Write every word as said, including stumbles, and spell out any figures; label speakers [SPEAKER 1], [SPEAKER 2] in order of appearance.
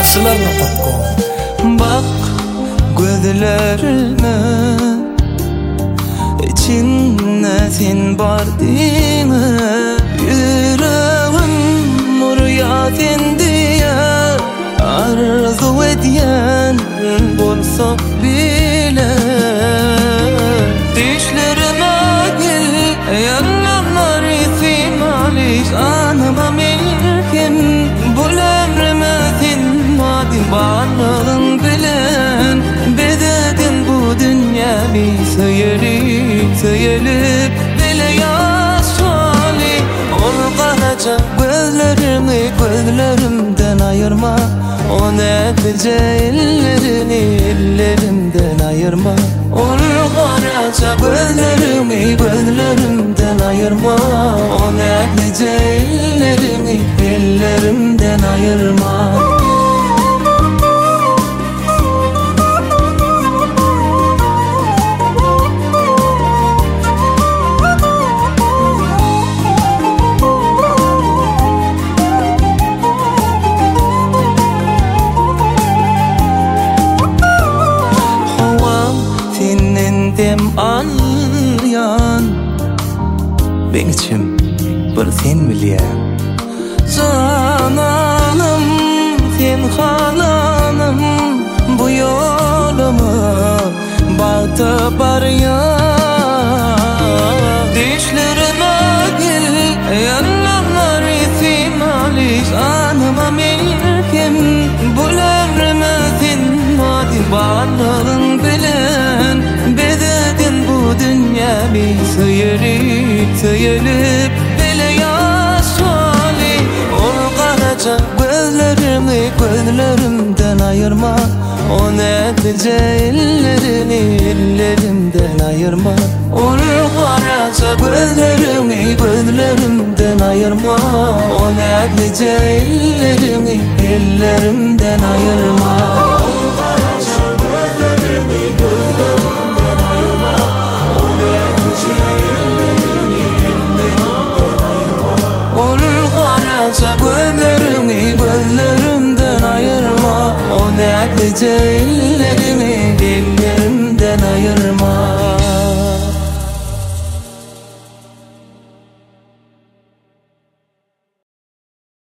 [SPEAKER 1] Sularına kopkon.
[SPEAKER 2] Bak gözlerime, içinde sen bardine. Yüreğim muryat indiye, arzu ediyen bolsa bile. Dişlerime gel, yanlar ihtimali. Anıma milkim, bu emrime sen madin. Varlığın bilen, bededin bu dünya bir seyirip, seyirip bile yaşali. Ol karaca gözlerimi gözlerimden ayırma. O netice ellerini ellerimden ayırma. Ol karaca gözlerimi gözlerimden ayırma. O netice ellerini ellerimden ayırma. Dem alyan ben içim bir sen bilyen. Cananım sen halanım, bu yolumu bağda baryan. Dişlerime gel, yanlar ihtimali. Anıma milkim, bu emrime sen madin. Varlığın bilen, bededin bu dünya bir seyirip, seyirip bile yaşali. Ol karaca gözlerimi gözlerimden ayırma. O netice ellerini ellerimden ayırma. Ol karaca gözlerimi gözlerimden ayırma. O netice ellerini ellerimden ayırma. Gözlerimi gözlerimden ayırma. O netice